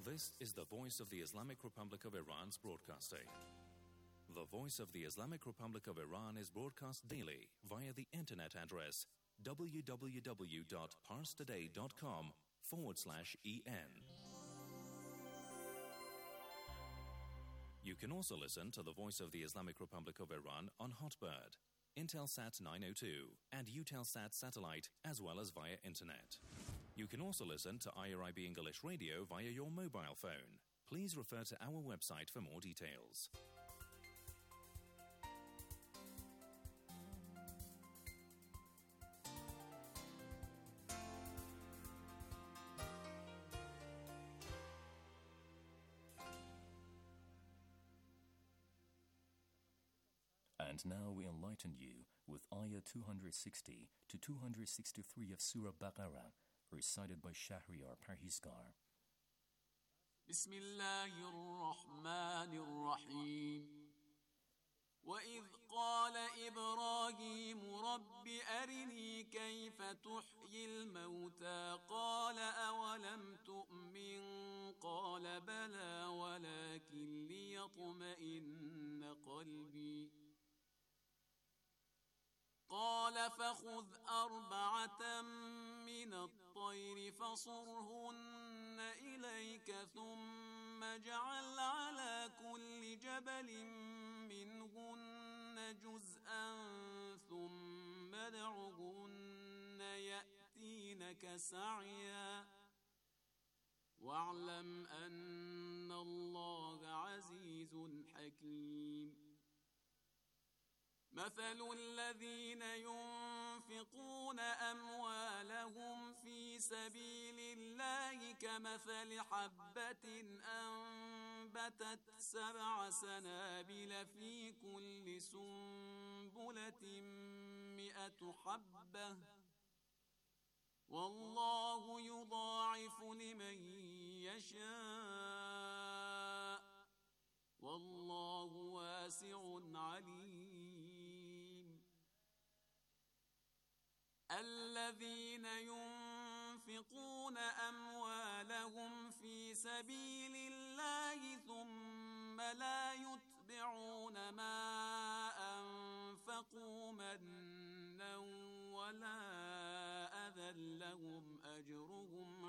This is the Voice of the Islamic Republic of Iran's broadcasting. The Voice of the Islamic Republic of Iran is broadcast daily via the internet address www.parstoday.com/en. You can also listen to the Voice of the Islamic Republic of Iran on Hotbird, Intelsat 902, and Eutelsat satellite, as well as via internet. You can also listen to IRIB English Radio via your mobile phone. Please refer to our website for more details. And now we enlighten you with Ayah 260 to 263 of Surah Baqarah, recited by Shahriar Parhizgar. Bismillahir Rahmanir Rahim. وإذ قال إبراهيم رب أرني كيف تحيي الموتى قال أولم تؤمن قال بلى ولكن ليطمئن قلبي قال فخذ أربعة من الطير فصرهن إليك ثم اجعل على كل جبل منهن جزءا ثم ادعهن يأتينك سعيا واعلم أن الله عزيز حكيم مثل الذين ينفقون أموالهم في سبيل الله كمثل حبة أنبتت 7 سنابل في كل سنبلة 100 حبة والله يضاعف لمن يشاء والله واسع عليم الذين ينفقون أموالهم في سبيل الله ثم لا يتبعون ما أنفقوا منا ولا أذى لهم أجرهم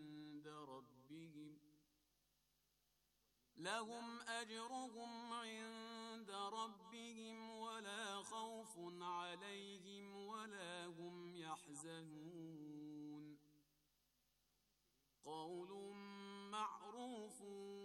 عند ربهم ولا خوف عليهم ولا هم يحزنون قول معروف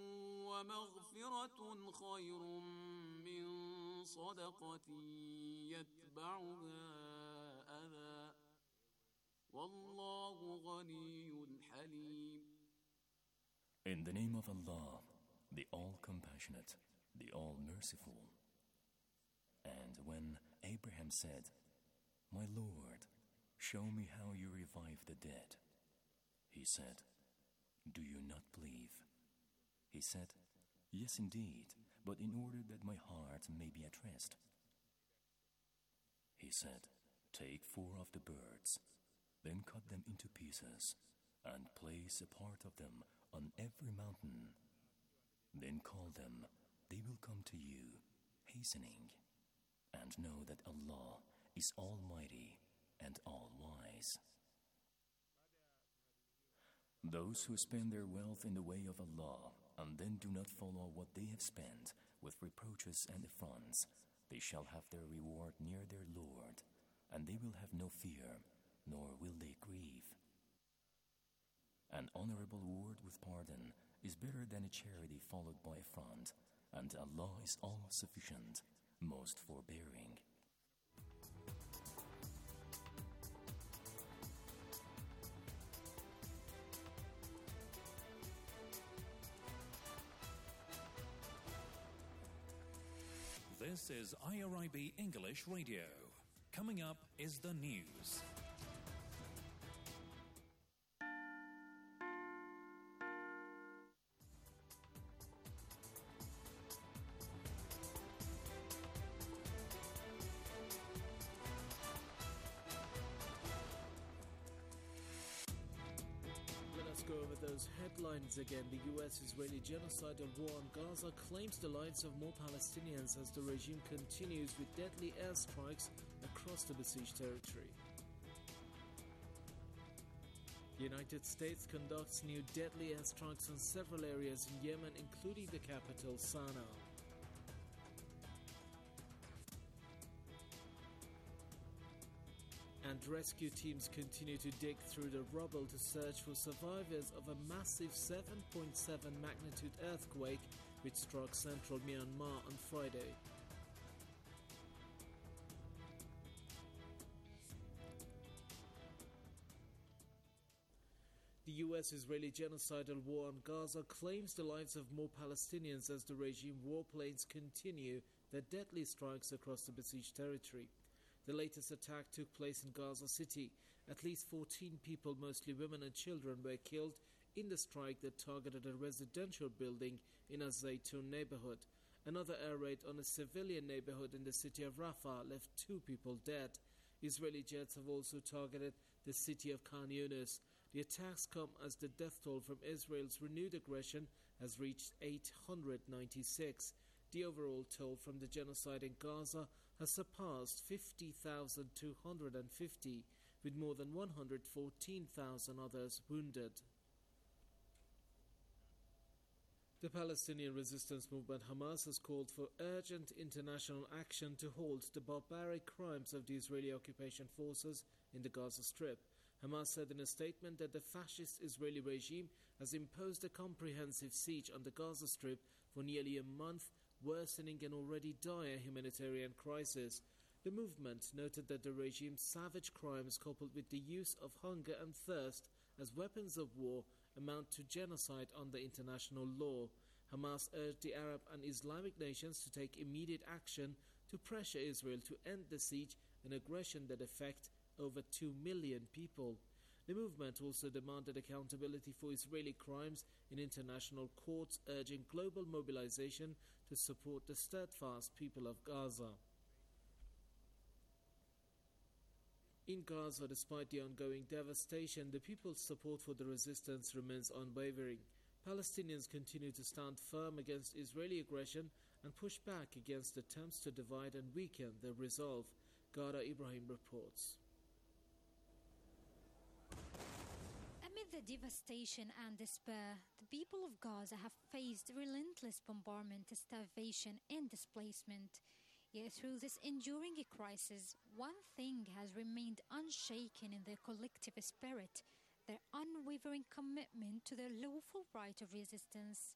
ومغفرة خير من صدقة يتبعها أذى والله غني حليم. In the name of Allah, the All-Compassionate, the All-Merciful. And when Abraham said, My Lord, show me how you revive the dead, he said, Do you not believe? He said, Yes, indeed, but in order that my heart may be at rest. He said, Take 4 of the birds, then cut them into pieces, and place a part of them on every mountain. Then call them, they will come to you, hastening. And know that Allah is Almighty and All-Wise. Those who spend their wealth in the way of Allah and then do not follow what they have spent with reproaches and affronts, they shall have their reward near their Lord, and they will have no fear, nor will they grieve. An honorable word with pardon is better than a charity followed by affront, and Allah is all-sufficient, most forbearing. This is IRIB English Radio. Coming up is the news. go over those headlines again. The US-Israeli genocidal war on Gaza claims the lives of more Palestinians as the regime continues with deadly airstrikes across the besieged territory. The United States conducts new deadly airstrikes on several areas in Yemen, including the capital, Sana'a. And rescue teams continue to dig through the rubble to search for survivors of a massive 7.7 magnitude earthquake which struck central Myanmar on Friday. The US-Israeli genocidal war on Gaza claims the lives of more Palestinians as the regime warplanes continue their deadly strikes across the besieged territory. The latest attack took place in Gaza City. At least 14 people, mostly women and children, were killed in the strike that targeted a residential building in a Zaytun neighborhood. Another air raid on a civilian neighborhood in the city of Rafah left 2 people dead. Israeli jets have also targeted the city of Khan Yunis. The attacks come as the death toll from Israel's renewed aggression has reached 896. The overall toll from the genocide in Gaza has surpassed 50,250, with more than 114,000 others wounded. The Palestinian resistance movement Hamas has called for urgent international action to halt the barbaric crimes of the Israeli occupation forces in the Gaza Strip. Hamas said in a statement that the fascist Israeli regime has imposed a comprehensive siege on the Gaza Strip for nearly a month, worsening an already dire humanitarian crisis. The movement noted that the regime's savage crimes, coupled with the use of hunger and thirst as weapons of war, amount to genocide under international law. Hamas urged the Arab and Islamic nations to take immediate action to pressure Israel to end the siege, an aggression that affects over 2 million people. The movement also demanded accountability for Israeli crimes in international courts, urging global mobilization to support the steadfast people of Gaza. In Gaza, despite the ongoing devastation, the people's support for the resistance remains unwavering. Palestinians continue to stand firm against Israeli aggression and push back against attempts to divide and weaken their resolve. Ghada Ibrahim reports. Amid the devastation and despair, the people of Gaza have faced relentless bombardment, starvation and displacement. Yet through this enduring crisis, one thing has remained unshaken in their collective spirit: their unwavering commitment to their lawful right of resistance.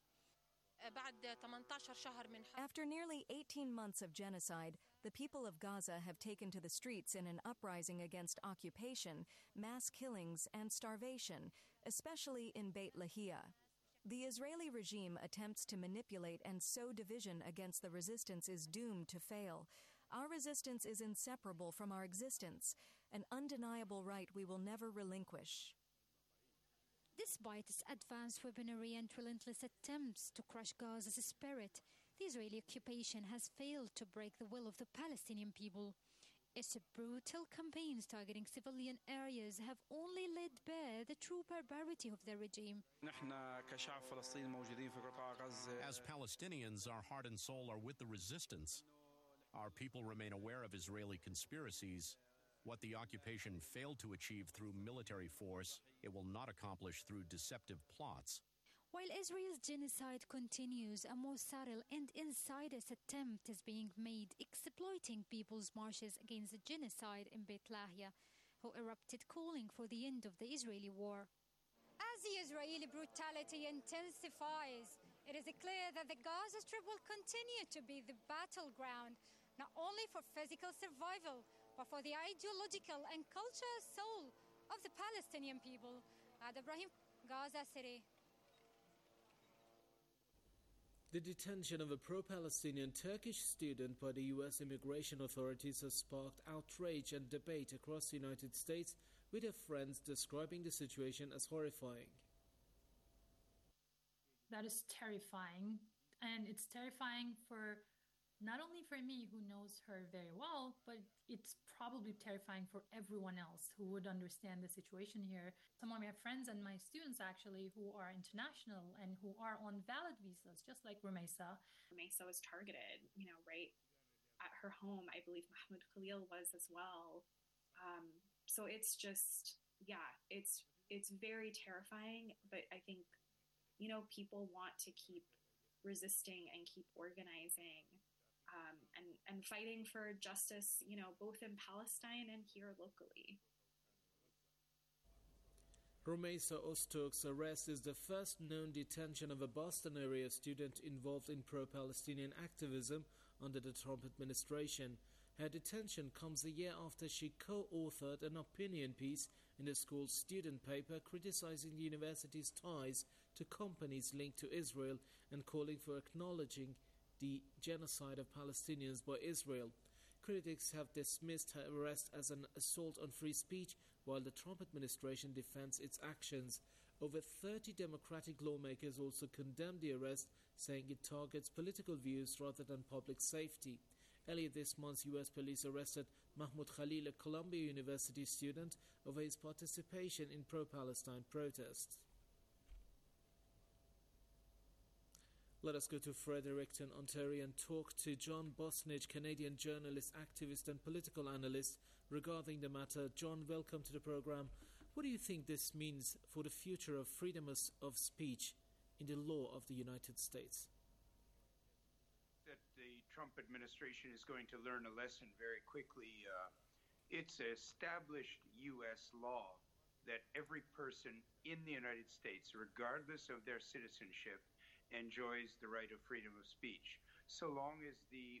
After nearly 18 months of genocide, the people of Gaza have taken to the streets in an uprising against occupation, mass killings, and starvation, especially in Beit Lahia. The Israeli regime attempts to manipulate and sow division against the resistance is doomed to fail. Our resistance is inseparable from our existence, an undeniable right we will never relinquish. Despite its advanced weaponry and relentless attempts to crush Gaza's spirit, the Israeli occupation has failed to break the will of the Palestinian people. Its brutal campaigns targeting civilian areas have only laid bare the true barbarity of the regime. As Palestinians, our heart and soul are with the resistance. Our people remain aware of Israeli conspiracies. What the occupation failed to achieve through military force, it will not accomplish through deceptive plots. While Israel's genocide continues, a more subtle and insidious attempt is being made, exploiting people's marches against the genocide in Beit Lahia, who erupted calling for the end of the Israeli war. As the Israeli brutality intensifies, it is clear that the Gaza Strip will continue to be the battleground, not only for physical survival, but for the ideological and cultural soul of the Palestinian people. Ghada Ibrahim, Gaza City. The detention of a pro-Palestinian Turkish student by the U.S. immigration authorities has sparked outrage and debate across the United States, with her friends describing the situation as horrifying. That is terrifying, and it's terrifying for not only for me, who knows her very well, but it's probably terrifying for everyone else who would understand the situation here. Some of my friends and my students, actually, who are international and who are on valid visas, just like Rumeisa. Rumeisa was targeted, right at her home. I believe Mahmoud Khalil was as well. So it's just, it's very terrifying, but I think, people want to keep resisting and keep organizing and fighting for justice, both in Palestine and here locally. Rumeisa Ozturk's arrest is the first known detention of a Boston area student involved in pro-Palestinian activism under the Trump administration. Her detention comes a year after she co-authored an opinion piece in the school's student paper criticizing the university's ties to companies linked to Israel and calling for acknowledging the genocide of Palestinians by Israel. Critics have dismissed her arrest as an assault on free speech, while the Trump administration defends its actions. Over 30 Democratic lawmakers also condemned the arrest, saying it targets political views rather than public safety. Earlier this month, U.S. police arrested Mahmoud Khalil, a Columbia University student, over his participation in pro-Palestine protests. Let us go to Fredericton, Ontario, and talk to John Bosnich, Canadian journalist, activist and political analyst, regarding the matter. John, welcome to the program. What do you think this means for the future of freedom of speech in the law of the United States? That the Trump administration is going to learn a lesson very quickly. It's established U.S. law that every person in the United States, regardless of their citizenship, enjoys the right of freedom of speech, so long as the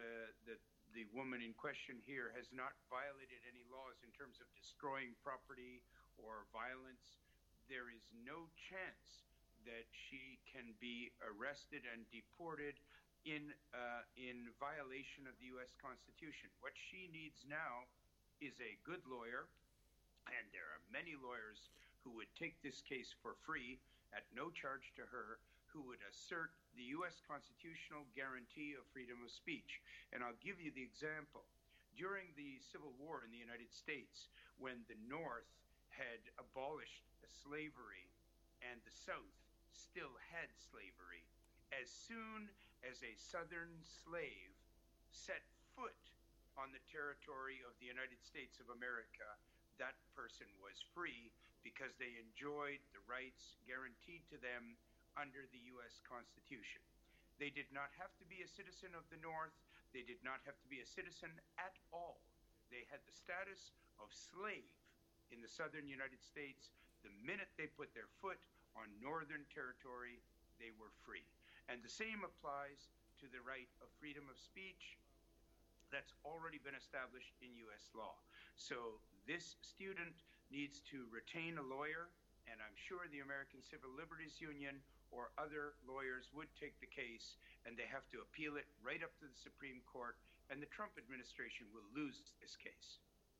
woman in question here has not violated any laws in terms of destroying property or violence. There is no chance that she can be arrested and deported in violation of the U.S. Constitution. What she needs now is a good lawyer, and there are many lawyers who would take this case for free at no charge to her, who would assert the U.S. constitutional guarantee of freedom of speech. And I'll give you the example. During the Civil War in the United States, when the North had abolished slavery and the South still had slavery, as soon as a Southern slave set foot on the territory of the United States of America, that person was free because they enjoyed the rights guaranteed to them under the U.S. Constitution. They did not have to be a citizen of the North. They did not have to be a citizen at all. They had the status of slave in the southern United States. The minute they put their foot on northern territory, they were free. And the same applies to the right of freedom of speech that's already been established in U.S. law. So this student needs to retain a lawyer, and I'm sure the American Civil Liberties Union or other lawyers would take the case, and they have to appeal it right up to the Supreme Court, and the Trump administration will lose this case.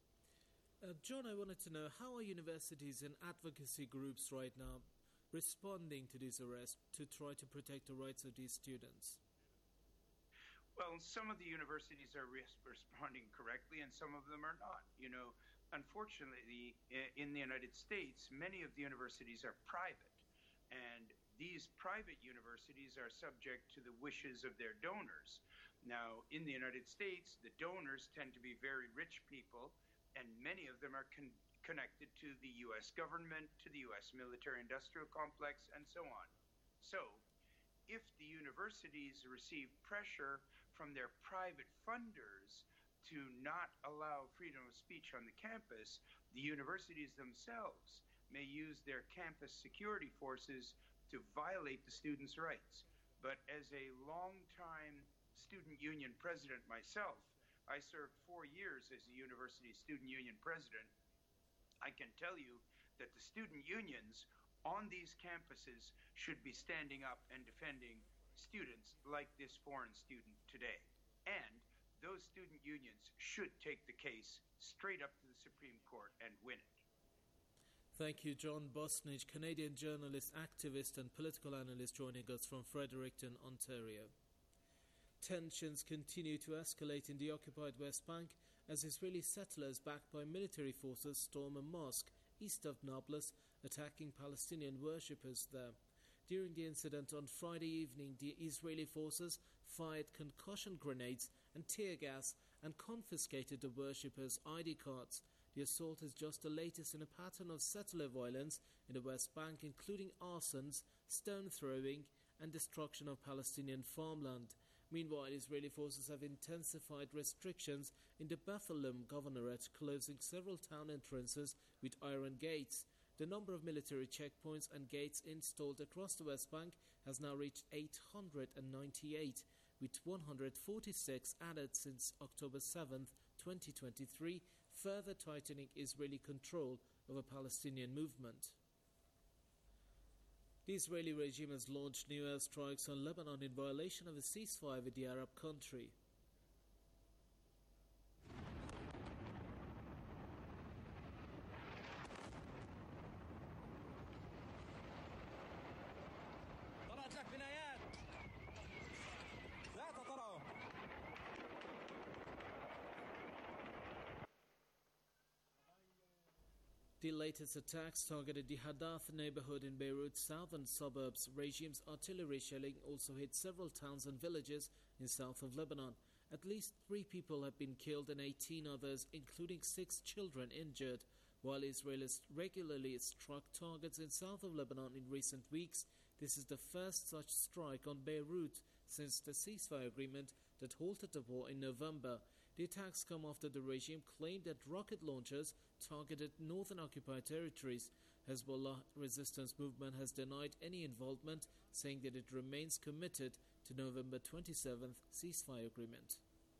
John, I wanted to know, how are universities and advocacy groups right now responding to this arrest to try to protect the rights of these students? Well, some of the universities are responding correctly, and some of them are not. Unfortunately, in the United States, many of the universities are private, and these private universities are subject to the wishes of their donors. Now, in the United States, the donors tend to be very rich people, and many of them are connected to the U.S. government, to the U.S. military-industrial complex, and so on. So, if the universities receive pressure from their private funders to not allow freedom of speech on the campus, the universities themselves may use their campus security forces to violate the students' rights. But as a long-time student union president myself, I served 4 years as a university student union president. I can tell you that the student unions on these campuses should be standing up and defending students like this foreign student today. And those student unions should take the case straight up to the Supreme Court and win it. Thank you, John Bosnich, Canadian journalist, activist and political analyst, joining us from Fredericton, Ontario. Tensions continue to escalate in the occupied West Bank as Israeli settlers backed by military forces storm a mosque east of Nablus, attacking Palestinian worshippers there. During the incident on Friday evening, the Israeli forces fired concussion grenades and tear gas and confiscated the worshippers' ID cards. The assault is just the latest in a pattern of settler violence in the West Bank, including arsons, stone throwing, and destruction of Palestinian farmland. Meanwhile, Israeli forces have intensified restrictions in the Bethlehem Governorate, closing several town entrances with iron gates. The number of military checkpoints and gates installed across the West Bank has now reached 898, with 146 added since October 7, 2023, further tightening Israeli control over Palestinian movement. The Israeli regime has launched new airstrikes on Lebanon in violation of a ceasefire with the Arab country. The latest attacks targeted the Hadath neighborhood in Beirut's southern suburbs. Regime's artillery shelling also hit several towns and villages in south of Lebanon. At least 3 people have been killed and 18 others, including 6 children, injured. While Israel has regularly struck targets in south of Lebanon in recent weeks, this is the first such strike on Beirut since the ceasefire agreement that halted the war in November. The attacks come after the regime claimed that rocket launchers targeted northern occupied territories. Hezbollah resistance movement has denied any involvement, saying that it remains committed to November 27th ceasefire agreement.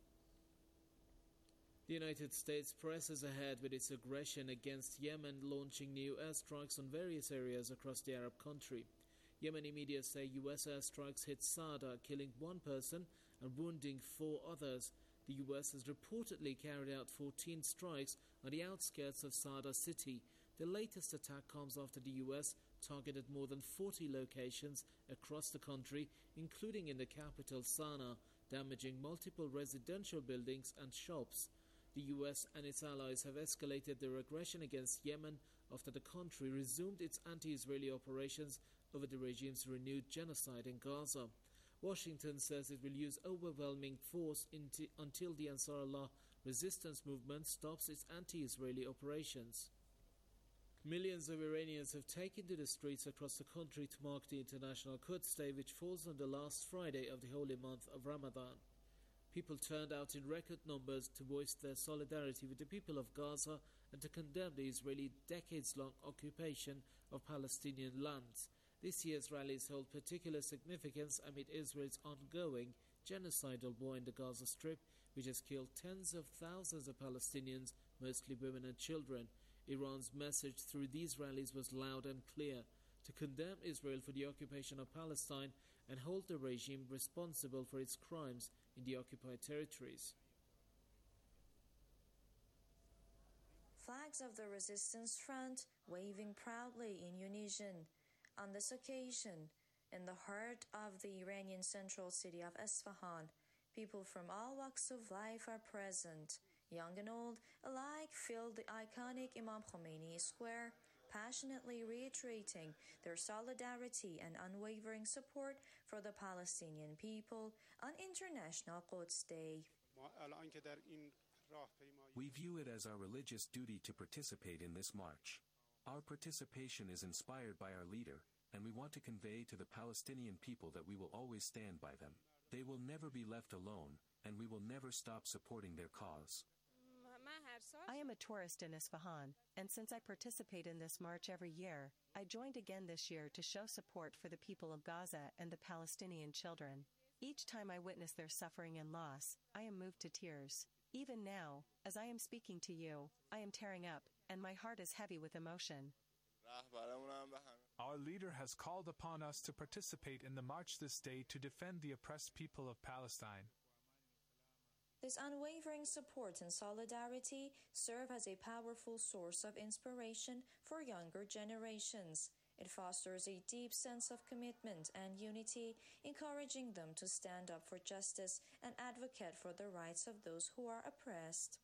The United States presses ahead with its aggression against Yemen, launching new airstrikes on various areas across the Arab country. Yemeni media say U.S. airstrikes hit Sada, killing 1 person and wounding 4 others. The U.S. has reportedly carried out 14 strikes on the outskirts of Sada city. The latest attack comes after the U.S. targeted more than 40 locations across the country, including in the capital Sana'a, damaging multiple residential buildings and shops. The U.S. and its allies have escalated their aggression against Yemen after the country resumed its anti-Israeli operations over the regime's renewed genocide in Gaza. Washington says it will use overwhelming force until the Ansarullah resistance movement stops its anti-Israeli operations. Millions of Iranians have taken to the streets across the country to mark the International Quds Day, which falls on the last Friday of the holy month of Ramadan. People turned out in record numbers to voice their solidarity with the people of Gaza and to condemn the Israeli decades-long occupation of Palestinian lands. This year's rallies hold particular significance amid Israel's ongoing genocidal war in the Gaza Strip, which has killed tens of thousands of Palestinians, mostly women and children. Iran's message through these rallies was loud and clear: to condemn Israel for the occupation of Palestine and hold the regime responsible for its crimes in the occupied territories. Flags of the resistance front waving proudly in unison. On this occasion, in the heart of the Iranian central city of Isfahan, people from all walks of life are present. Young and old alike filled the iconic Imam Khomeini Square, passionately reiterating their solidarity and unwavering support for the Palestinian people on International Quds Day. We view it as our religious duty to participate in this march. Our participation is inspired by our leader, and we want to convey to the Palestinian people that we will always stand by them. They will never be left alone, and we will never stop supporting their cause. I am a tourist in Isfahan, and since I participate in this march every year, I joined again this year to show support for the people of Gaza and the Palestinian children. Each time I witness their suffering and loss, I am moved to tears. Even now, as I am speaking to you, I am tearing up, and my heart is heavy with emotion. Our leader has called upon us to participate in the march this day to defend the oppressed people of Palestine. This unwavering support and solidarity serve as a powerful source of inspiration for younger generations. It fosters a deep sense of commitment and unity, encouraging them to stand up for justice and advocate for the rights of those who are oppressed.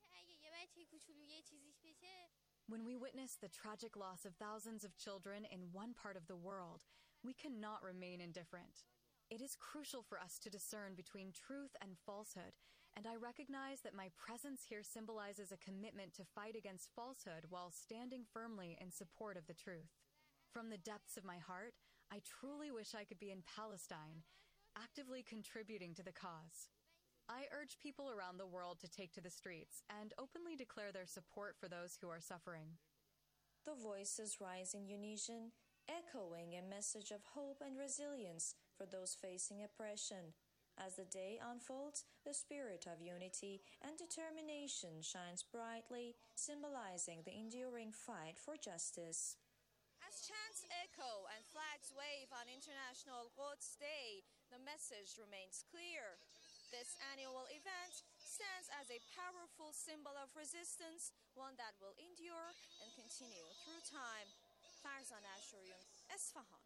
When we witness the tragic loss of thousands of children in one part of the world, we cannot remain indifferent. It is crucial for us to discern between truth and falsehood, and I recognize that my presence here symbolizes a commitment to fight against falsehood while standing firmly in support of the truth. From the depths of my heart, I truly wish I could be in Palestine, actively contributing to the cause. I urge people around the world to take to the streets and openly declare their support for those who are suffering. The voices rise in unison, echoing a message of hope and resilience for those facing oppression. As the day unfolds, the spirit of unity and determination shines brightly, symbolizing the enduring fight for justice. As chants echo and flags wave on International Quds Day, the message remains clear. This annual event stands as a powerful symbol of resistance, one that will endure and continue through time. Farzan Ashuryun, Esfahan.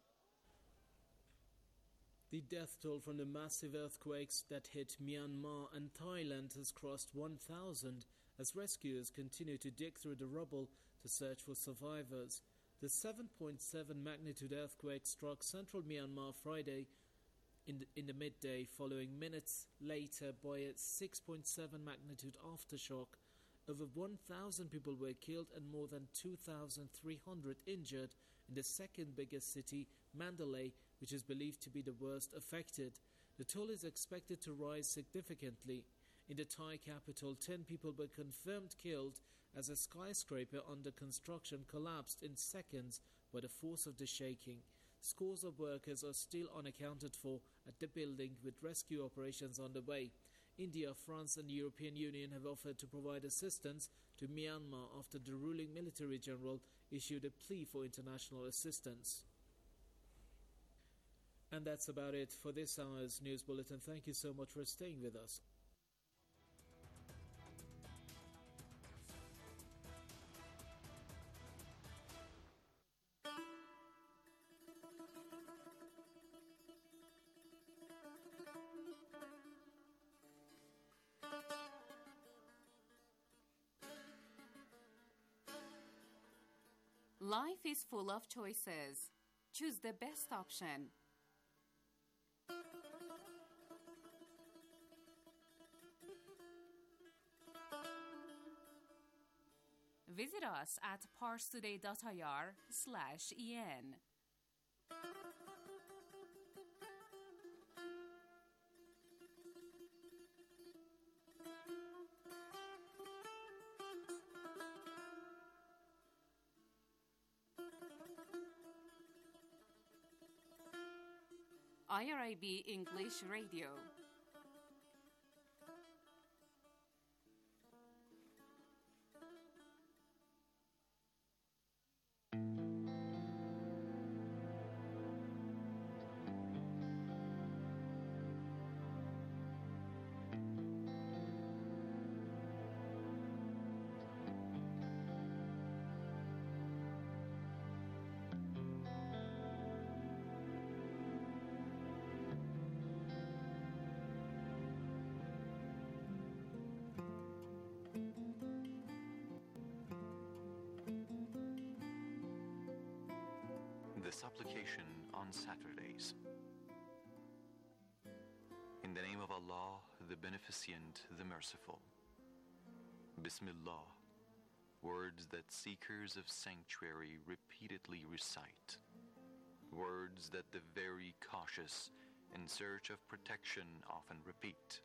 The death toll from the massive earthquakes that hit Myanmar and Thailand has crossed 1,000 as rescuers continue to dig through the rubble to search for survivors. The 7.7 magnitude earthquake struck central Myanmar Friday in the midday, following minutes later by a 6.7 magnitude aftershock. Over 1,000 people were killed and more than 2,300 injured in the second biggest city, Mandalay, which is believed to be the worst affected. The toll is expected to rise significantly. In the Thai capital, 10 people were confirmed killed as a skyscraper under construction collapsed in seconds by the force of the shaking. Scores of workers are still unaccounted for at the building, with rescue operations underway. India, France and the European Union have offered to provide assistance to Myanmar after the ruling military general issued a plea for international assistance. And that's about it for this hour's news bulletin. Thank you so much for staying with us. Life is full of choices. Choose the best option. Visit us at parstoday.ir/en. IRIB English Radio. The supplication on Saturdays. In the name of Allah, the Beneficent, the Merciful. Bismillah, words that seekers of sanctuary repeatedly recite. Words that the very cautious in search of protection often repeat.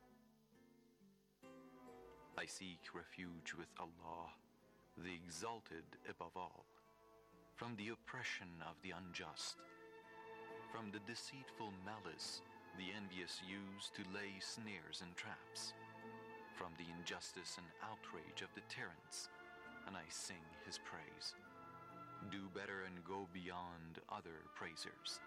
I seek refuge with Allah, the Exalted above all, from the oppression of the unjust, from the deceitful malice the envious use to lay snares and traps, from the injustice and outrage of the tyrants, and I sing his praise. Do better and go beyond other praisers.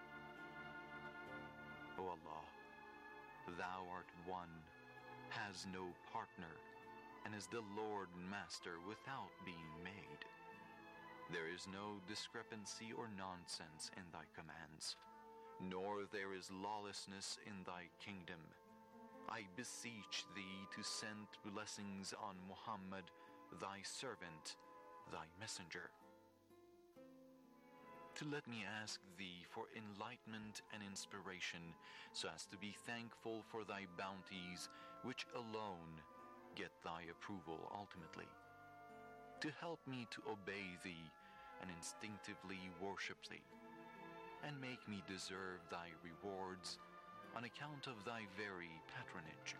O Allah, thou art one, has no partner, and is the Lord and Master without being made. There is no discrepancy or nonsense in thy commands, nor there is lawlessness in thy kingdom. I beseech thee to send blessings on Muhammad, thy servant, thy messenger. To let me ask thee for enlightenment and inspiration, so as to be thankful for thy bounties, which alone get thy approval ultimately. To help me to obey thee and instinctively worship thee, and make me deserve thy rewards on account of thy very patronage.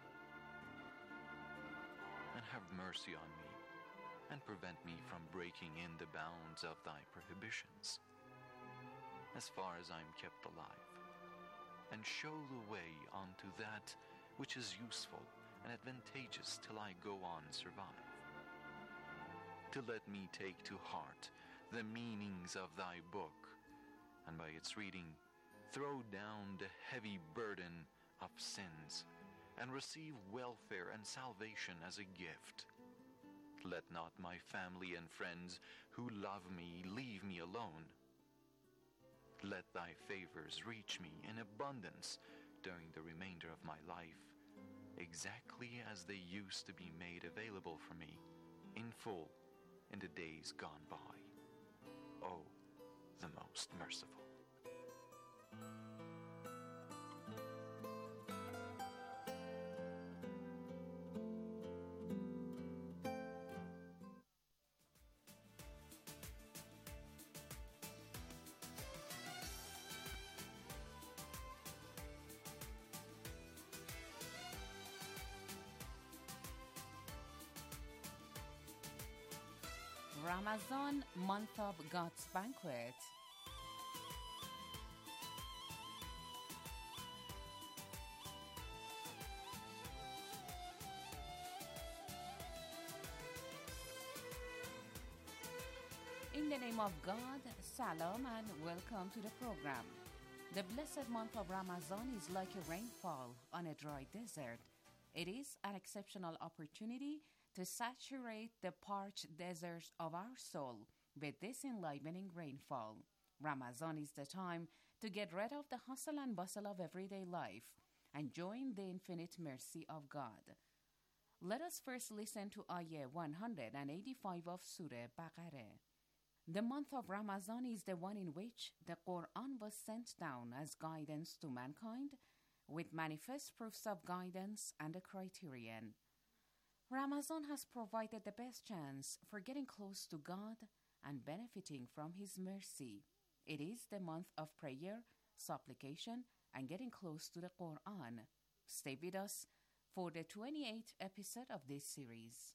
And have mercy on me, and prevent me from breaking in the bounds of thy prohibitions, as far as I am kept alive, and show the way unto that which is useful and advantageous till I go on survive. To let me take to heart the meanings of thy book, and by its reading throw down the heavy burden of sins, and receive welfare and salvation as a gift. Let not my family and friends who love me leave me alone. Let thy favors reach me in abundance during the remainder of my life, exactly as they used to be made available for me in full in the days gone by. O the most merciful. Ramadan, month of God's banquet. In the name of God, Salam and welcome to the program. The blessed month of Ramadan is like a rainfall on a dry desert. It is an exceptional opportunity to saturate the parched deserts of our soul with this enlivening rainfall. Ramadan is the time to get rid of the hustle and bustle of everyday life and join the infinite mercy of God. Let us first listen to Ayah 185 of Surah Baqarah. The month of Ramadan is the one in which the Quran was sent down as guidance to mankind, with manifest proofs of guidance and a criterion. Ramadan has provided the best chance for getting close to God and benefiting from His mercy. It is the month of prayer, supplication, and getting close to the Quran. Stay with us for the 28th episode of this series.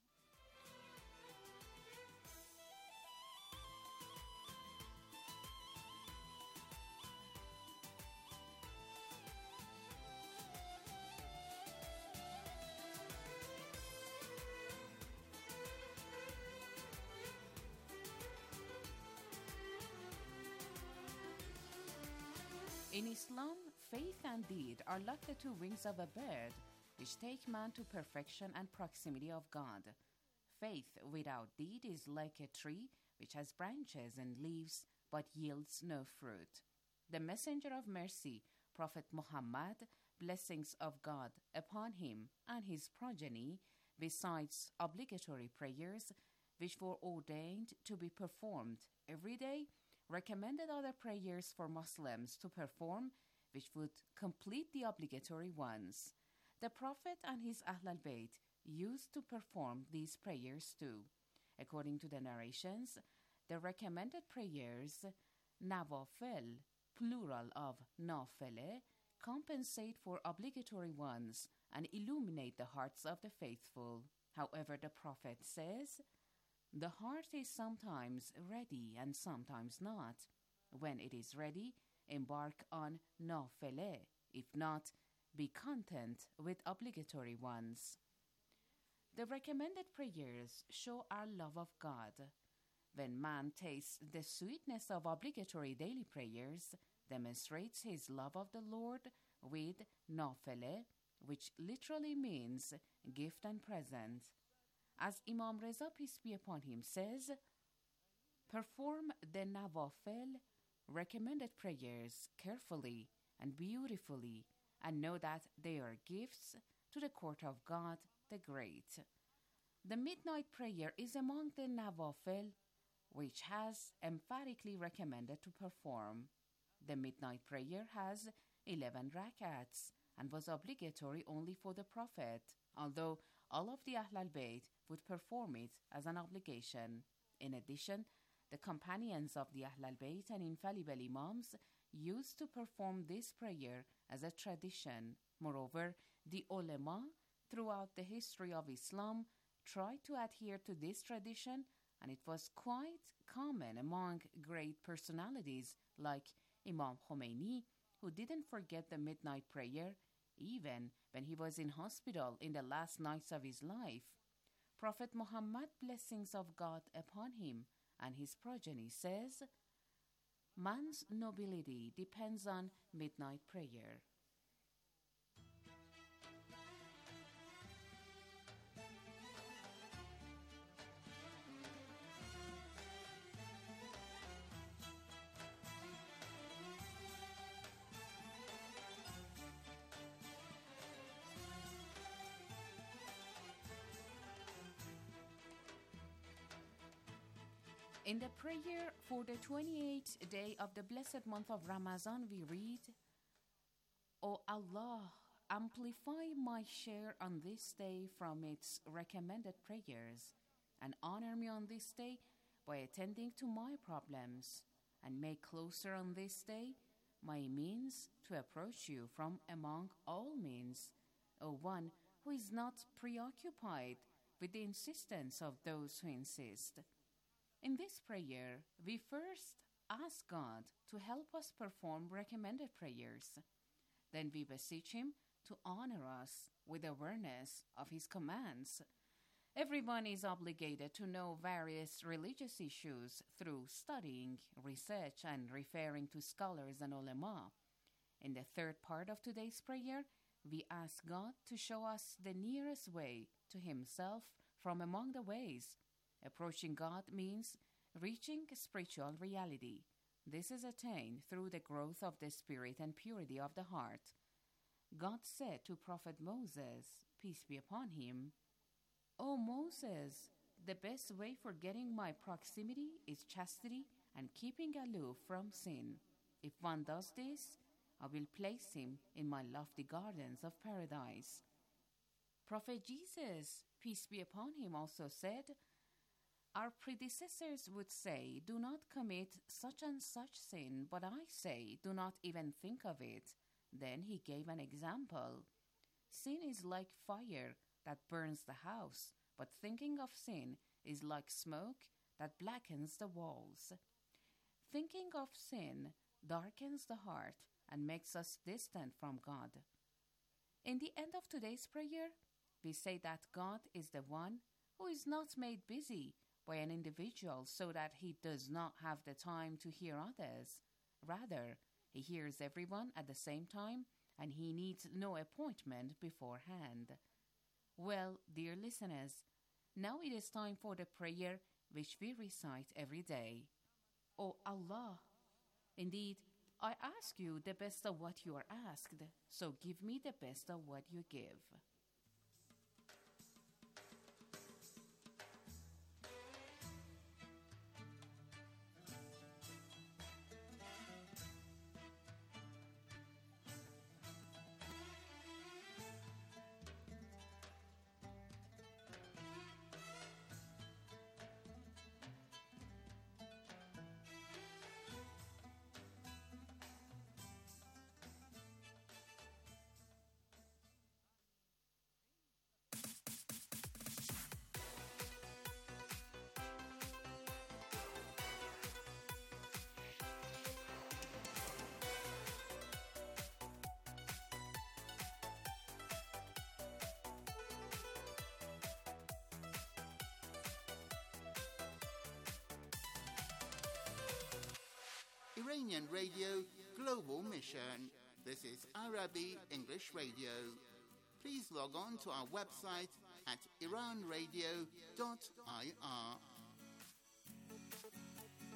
In Islam, faith and deed are like the two wings of a bird, which take man to perfection and proximity of God. Faith without deed is like a tree which has branches and leaves but yields no fruit. The Messenger of Mercy, Prophet Muhammad, blessings of God upon him and his progeny, besides obligatory prayers which were ordained to be performed every day, recommended other prayers for Muslims to perform which would complete the obligatory ones. The Prophet and his Ahl al-Bayt used to perform these prayers too. According to the narrations, the recommended prayers, Nawafil, plural of Nafile, compensate for obligatory ones and illuminate the hearts of the faithful. However, the Prophet says, the heart is sometimes ready and sometimes not. When it is ready, embark on Nafile. If not, be content with obligatory ones. The recommended prayers show our love of God. When man tastes the sweetness of obligatory daily prayers, demonstrates his love of the Lord with Nafile, which literally means gift and present. As Imam Reza, peace be upon him, says, perform the Nawafil, recommended prayers, carefully and beautifully, and know that they are gifts to the court of God the Great. The midnight prayer is among the Nawafil, which has emphatically recommended to perform. The midnight prayer has 11 rakats and was obligatory only for the Prophet, although all of the Ahlul Bayt would perform it as an obligation. In addition, the companions of the Ahlul Bayt and infallible Imams used to perform this prayer as a tradition. Moreover, the ulama throughout the history of Islam tried to adhere to this tradition, and it was quite common among great personalities like Imam Khomeini, who didn't forget the midnight prayer even when he was in hospital in the last nights of his life. Prophet Muhammad, blessings of God upon him and his progeny, says, "Man's nobility depends on midnight prayer." In the prayer for the 28th day of the blessed month of Ramadan, we read, "O Allah, amplify my share on this day from its recommended prayers, and honor me on this day by attending to my problems, and make closer on this day my means to approach you from among all means, O one who is not preoccupied with the insistence of those who insist." In this prayer, we first ask God to help us perform recommended prayers. Then we beseech Him to honor us with awareness of His commands. Everyone is obligated to know various religious issues through studying, research, and referring to scholars and ulama. In the third part of today's prayer, we ask God to show us the nearest way to Himself from among the ways. Approaching God means reaching spiritual reality. This is attained through the growth of the spirit and purity of the heart. God said to Prophet Moses, peace be upon him, "O Moses, the best way for getting my proximity is chastity and keeping aloof from sin. If one does this, I will place him in my lofty gardens of paradise." Prophet Jesus, peace be upon him, also said, "Our predecessors would say, 'Do not commit such and such sin,' but I say, 'Do not even think of it.'" Then he gave an example. "Sin is like fire that burns the house, but thinking of sin is like smoke that blackens the walls." Thinking of sin darkens the heart and makes us distant from God. In the end of today's prayer, we say that God is the one who is not made busy by an individual so that he does not have the time to hear others. Rather, he hears everyone at the same time, and he needs no appointment beforehand. Well, dear listeners, now it is time for the prayer which we recite every day. "O Allah, indeed, I ask you the best of what you are asked, so give me the best of what you give." Iranian Radio Global Mission. This is Arabi English Radio. Please log on to our website at iranradio.ir.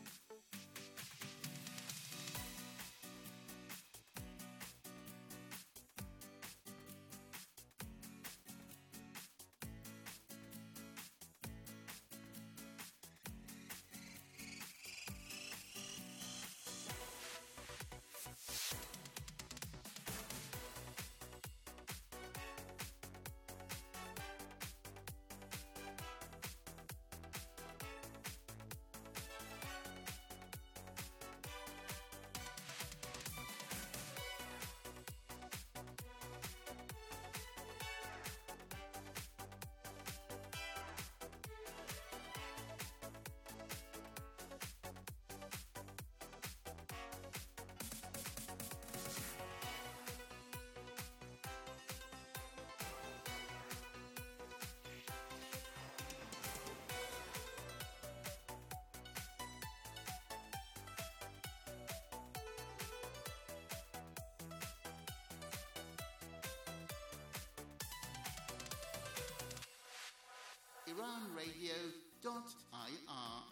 www.bbcradio.ir.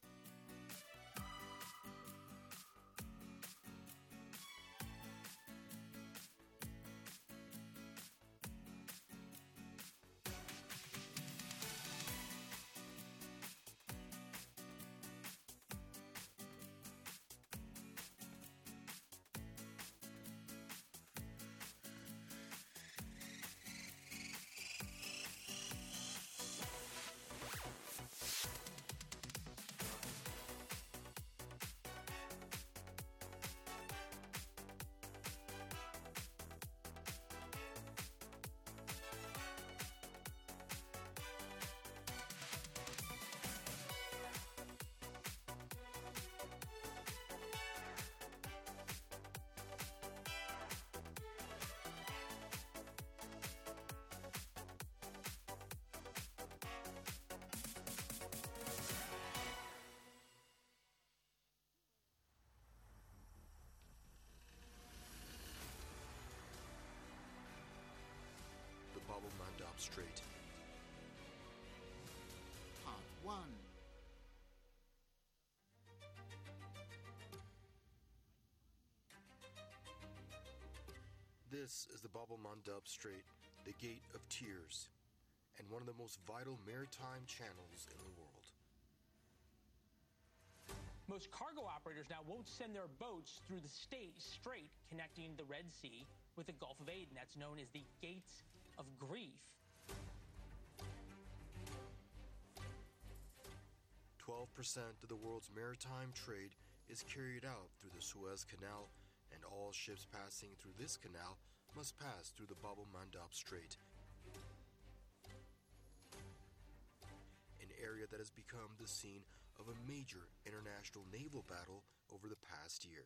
Bab el-Mandab Strait. Part 1. This is the Bab el-Mandab Strait, the Gate of Tears, and one of the most vital maritime channels in the world. Most cargo operators now won't send their boats through the strait connecting the Red Sea with the Gulf of Aden. That's known as the Gates of Grief. 12% of the world's maritime trade is carried out through the Suez Canal, and all ships passing through this canal must pass through the Bab el-Mandab Strait, an area that has become the scene of a major international naval battle over the past year.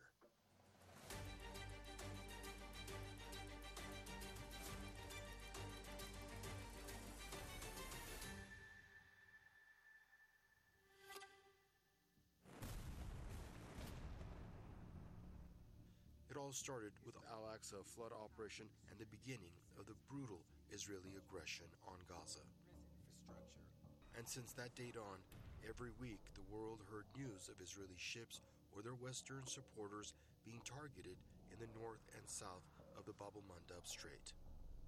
It all started with Al-Aqsa flood operation and the beginning of the brutal Israeli aggression on Gaza. And since that date on, every week the world heard news of Israeli ships or their Western supporters being targeted in the north and south of the Bab el-Mandab Strait.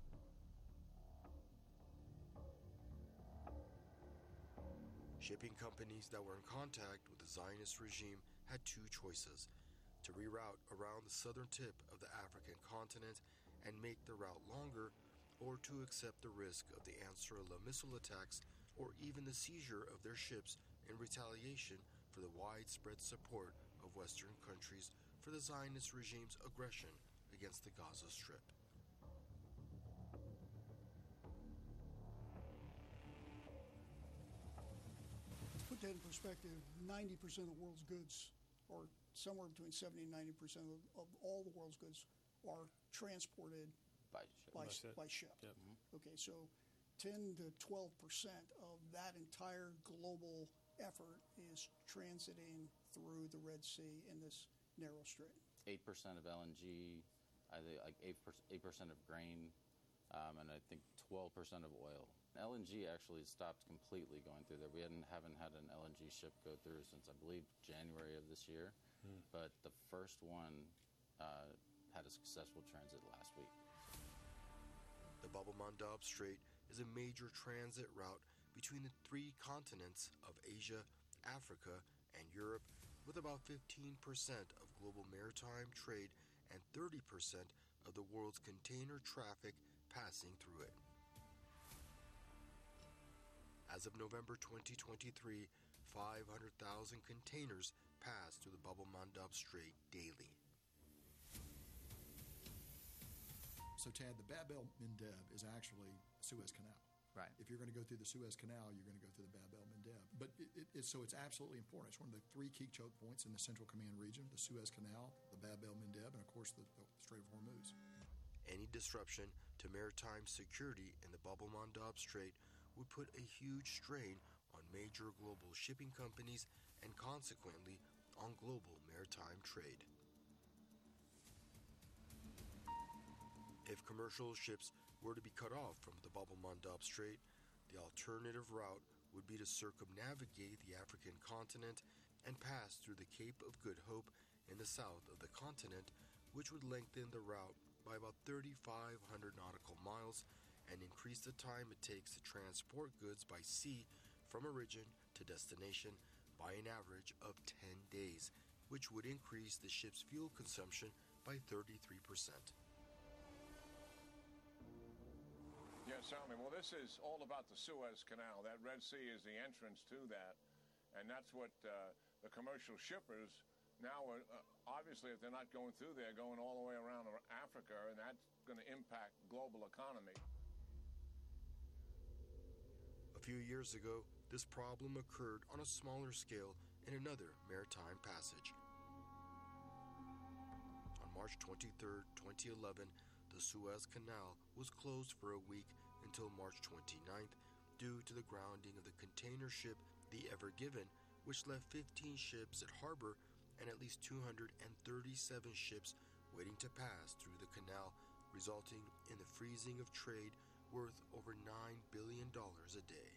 Shipping companies that were in contact with the Zionist regime had two choices: to reroute around the southern tip of the African continent and make the route longer, or to accept the risk of the Ansarullah missile attacks or even the seizure of their ships in retaliation for the widespread support of Western countries for the Zionist regime's aggression against the Gaza Strip. To put that in perspective, 90% of the world's goods, or somewhere between 70 and 90% of all the world's goods, are transported by ship. Yep. Okay, so 10 to 12% of that entire global effort is transiting through the Red Sea in this narrow strait. 8% of LNG, I think like 8% of grain, and I think 12% of oil. LNG actually stopped completely going through there. We haven't had an LNG ship go through since, I believe, January of this year. But the first one had a successful transit last week. The Bab el-Mandab Strait is a major transit route between the three continents of Asia, Africa, and Europe, with about 15% of global maritime trade and 30% of the world's container traffic passing through it. As of November 2023, 500,000 containers pass through the Bab el-Mandab Strait daily. So, Tad, the Bab el-Mandeb is actually Suez Canal. Right. If you're going to go through the Suez Canal, you're going to go through the Bab el-Mandeb. But so it's absolutely important. It's one of the three key choke points in the Central Command region: the Suez Canal, the Bab el-Mandeb, and of course the Strait of Hormuz. Any disruption to maritime security in the Bab el-Mandab Strait would put a huge strain on major global shipping companies and consequently on global maritime trade. If commercial ships were to be cut off from the Bab el-Mandab Strait, the alternative route would be to circumnavigate the African continent and pass through the Cape of Good Hope in the south of the continent, which would lengthen the route by about 3,500 nautical miles and increase the time it takes to transport goods by sea from origin to destination by an average of 10 days, which would increase the ship's fuel consumption by 33%. Yes, certainly. Well, this is all about the Suez Canal. That Red Sea is the entrance to that, and that's what the commercial shippers now are, obviously, if they're not going through there, going all the way around Africa, and that's going to impact global economy. A few years ago, this problem occurred on a smaller scale in another maritime passage. On March 23, 2011, the Suez Canal was closed for a week until March 29th due to the grounding of the container ship the Ever Given, which left 15 ships at harbor and at least 237 ships waiting to pass through the canal, resulting in the freezing of trade worth over $9 billion a day.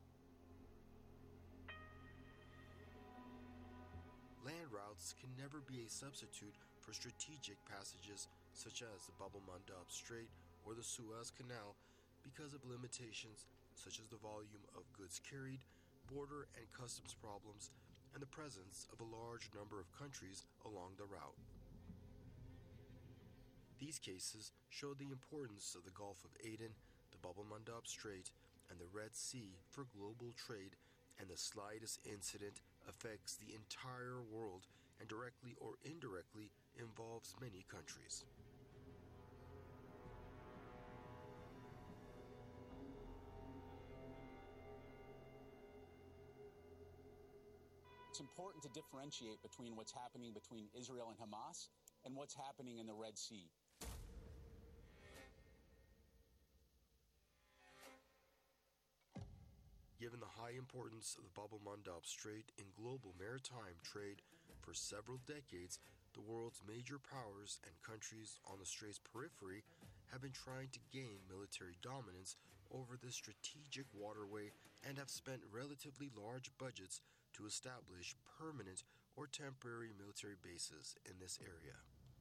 Land routes can never be a substitute for strategic passages such as the Bab el-Mandab Strait or the Suez Canal because of limitations such as the volume of goods carried, border and customs problems, and the presence of a large number of countries along the route. These cases show the importance of the Gulf of Aden, the Bab el-Mandab Strait, and the Red Sea for global trade, and the slightest incident affects the entire world and directly or indirectly involves many countries. It's important to differentiate between what's happening between Israel and Hamas and what's happening in the Red Sea. Given the high importance of the Bab el-Mandab Strait in global maritime trade for several decades, the world's major powers and countries on the strait's periphery have been trying to gain military dominance over this strategic waterway and have spent relatively large budgets to establish permanent or temporary military bases in this area.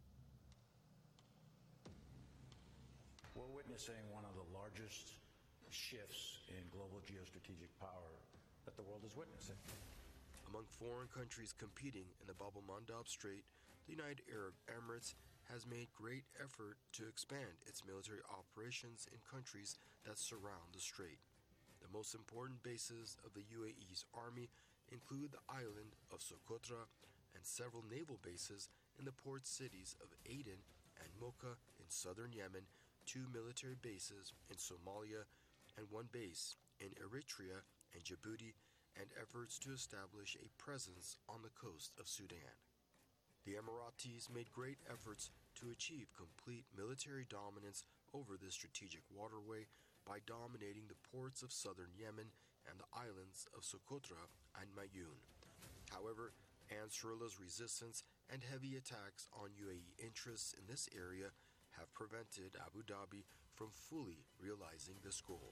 We're witnessing one of the largest shifts in global geostrategic power that the world is witnessing. Among foreign countries competing in the Bab el-Mandab Strait, the United Arab Emirates has made great effort to expand its military operations in countries that surround the strait. The most important bases of the UAE's army include the island of Socotra and several naval bases in the port cities of Aden and Mocha in southern Yemen, 2 military bases in Somalia, and 1 base in Eritrea and Djibouti, and efforts to establish a presence on the coast of Sudan. The Emiratis made great efforts to achieve complete military dominance over this strategic waterway by dominating the ports of southern Yemen and the islands of Socotra and Mayoun. However, Ansarallah's resistance and heavy attacks on UAE interests in this area have prevented Abu Dhabi from fully realizing this goal.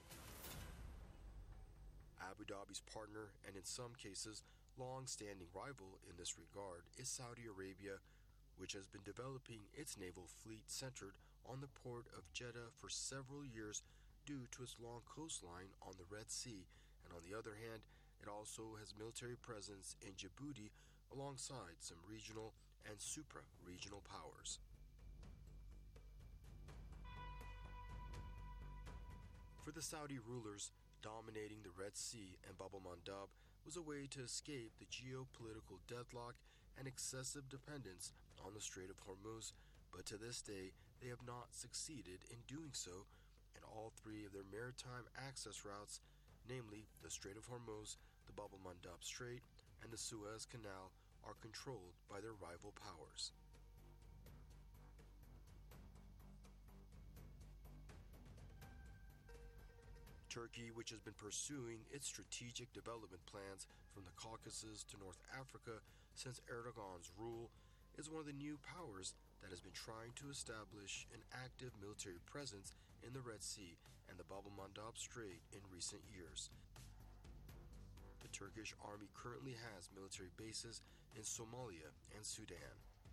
Abu Dhabi's partner, and in some cases, long-standing rival in this regard, is Saudi Arabia, which has been developing its naval fleet centered on the port of Jeddah for several years due to its long coastline on the Red Sea, and on the other hand, it also has military presence in Djibouti alongside some regional and supra-regional powers. For the Saudi rulers, dominating the Red Sea and Bab el-Mandab was a way to escape the geopolitical deadlock and excessive dependence on the Strait of Hormuz, but to this day they have not succeeded in doing so, and all 3 of their maritime access routes, namely the Strait of Hormuz, the Bab el-Mandab Strait, and the Suez Canal, are controlled by their rival powers. Turkey, which has been pursuing its strategic development plans from the Caucasus to North Africa since Erdogan's rule, is one of the new powers that has been trying to establish an active military presence in the Red Sea and the Bab el-Mandab Strait in recent years. The Turkish army currently has military bases in Somalia and Sudan.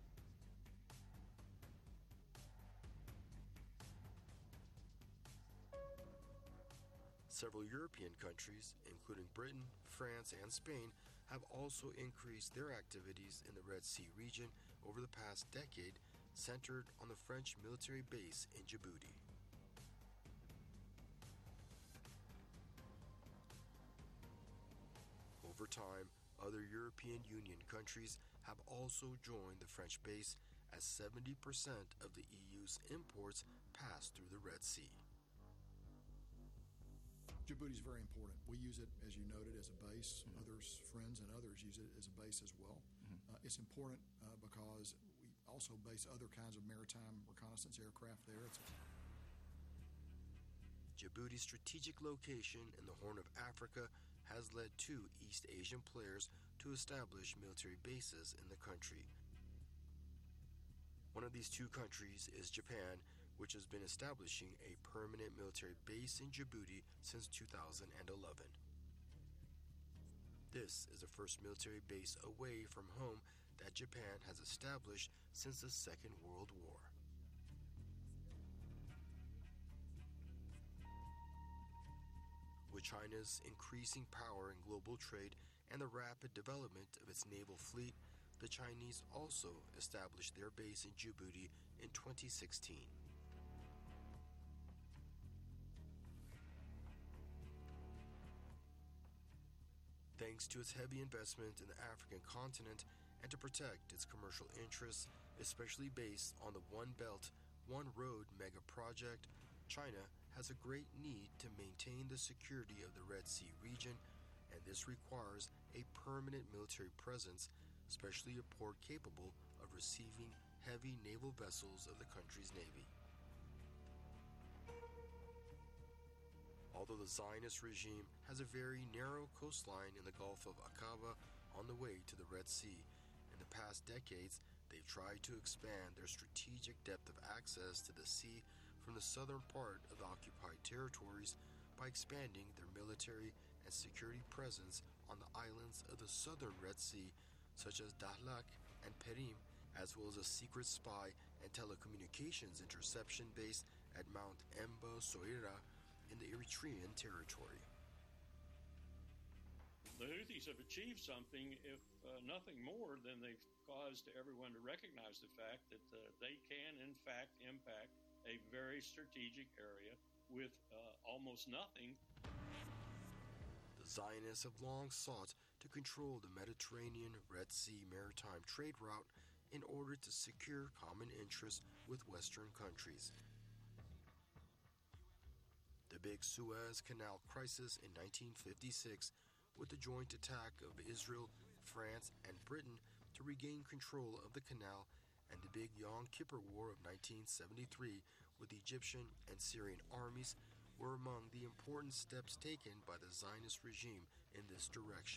Several European countries, including Britain, France, and Spain, have also increased their activities in the Red Sea region over the past decade, centered on the French military base in Djibouti. Over time, other European Union countries have also joined the French base, as 70% of the EU's imports pass through the Red Sea. Djibouti is very important. We use it, as you noted, as a base. Others, friends and others, use it as a base as well. It's important because we also base other kinds of maritime reconnaissance aircraft there. Djibouti's strategic location in the Horn of Africa has led two East Asian players to establish military bases in the country. One of these two countries is Japan, which has been establishing a permanent military base in Djibouti since 2011. This is the first military base away from home that Japan has established since the Second World War. With China's increasing power in global trade and the rapid development of its naval fleet, the Chinese also established their base in Djibouti in 2016. Thanks to its heavy investment in the African continent and to protect its commercial interests, especially based on the One Belt, One Road mega project, China has a great need to maintain the security of the Red Sea region, and this requires a permanent military presence, especially a port capable of receiving heavy naval vessels of the country's navy. Although the Zionist regime has a very narrow coastline in the Gulf of Aqaba on the way to the Red Sea, in the past decades they've tried to expand their strategic depth of access to the sea from the southern part of the occupied territories by expanding their military and security presence on the islands of the southern Red Sea, such as Dahlak and Perim, as well as a secret spy and telecommunications interception base at Mount Emba Soira in the Eritrean territory. The Houthis have achieved something, if nothing more than they've caused everyone to recognize the fact that they can, in fact, impact a very strategic area with almost nothing. The Zionists have long sought to control the Mediterranean Red Sea maritime trade route in order to secure common interests with Western countries. The big Suez Canal crisis in 1956, with the joint attack of Israel, France, and Britain to regain control of the canal, and the big Yom Kippur War of 1973 with the Egyptian and Syrian armies were among the important steps taken by the Zionist regime in this direction.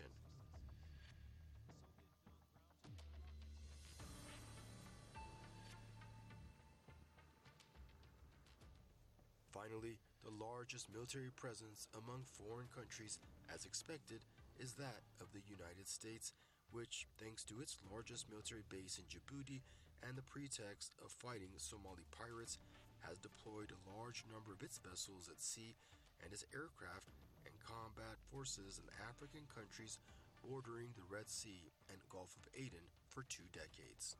Finally, the largest military presence among foreign countries, as expected, is that of the United States, which, thanks to its largest military base in Djibouti and the pretext of fighting Somali pirates, has deployed a large number of its vessels at sea and its aircraft and combat forces in African countries bordering the Red Sea and Gulf of Aden for 2 decades.